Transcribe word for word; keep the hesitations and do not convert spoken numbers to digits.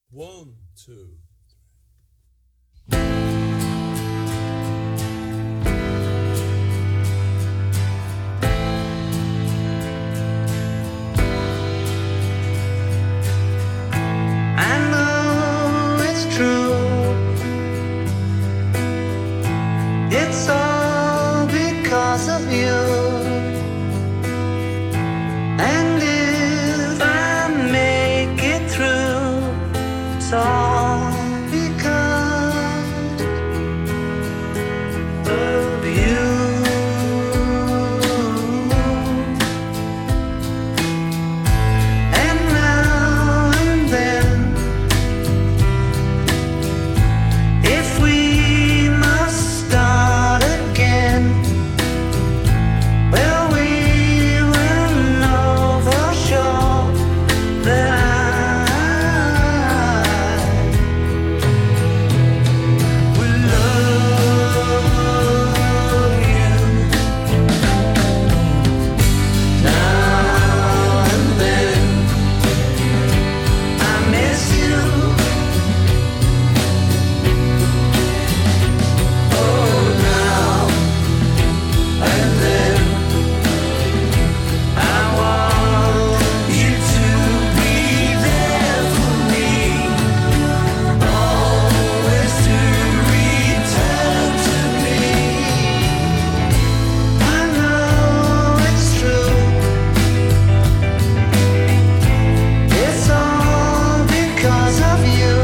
One, two. I know it's true. It's all because of you. And if I make it through, it's all because of you. And now and then, if we must start again, well, we will know for sure that I will love you. Now and then, I miss you. Oh, now and then, I want you to be there for me, always to return to me. I know it's true. It's all because of you.